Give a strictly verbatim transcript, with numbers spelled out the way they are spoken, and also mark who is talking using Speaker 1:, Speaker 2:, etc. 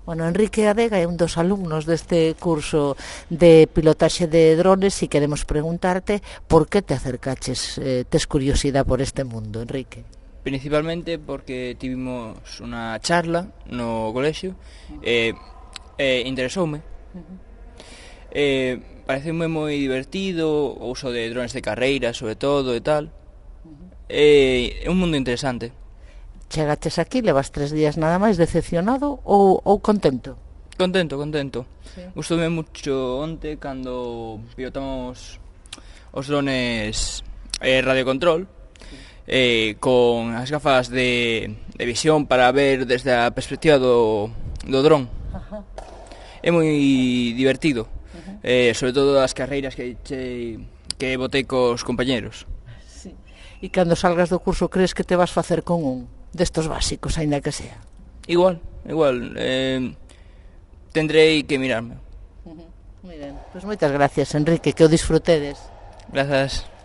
Speaker 1: Bueno, Enrique Adega é un dos alumnos deste curso de pilotaxe de drones e queremos preguntarte por que te acercaches, eh, tes curiosidade por este mundo, Enrique.
Speaker 2: Principalmente porque tivimos unha charla no colexio e eh, eh, interesoume. Eh, pareceume moi divertido o uso de drones de carreira, sobre todo, e tal. É eh, un mundo interesante.
Speaker 1: Chegaches aquí, levas tres días nada máis, decepcionado ou, ou contento?
Speaker 2: Contento, contento.
Speaker 1: Sí.
Speaker 2: Gustoume mucho onte cando pilotamos os drones eh, radiocontrol, sí. eh, con as gafas de, de visión para ver desde a perspectiva do, do dron. Ajá. É moi divertido, uh-huh. eh, sobre todo as carreiras que, che, que botei cos compañeros.
Speaker 1: Sí. E cando salgas do curso crees que te vas facer con un destos básicos, aínda que sea?
Speaker 2: Igual, igual. Eh, tendrei que mirarme.
Speaker 1: Uh-huh. Moi ben. Pois moitas gracias, Enrique, que o disfrutedes.
Speaker 2: Grazas.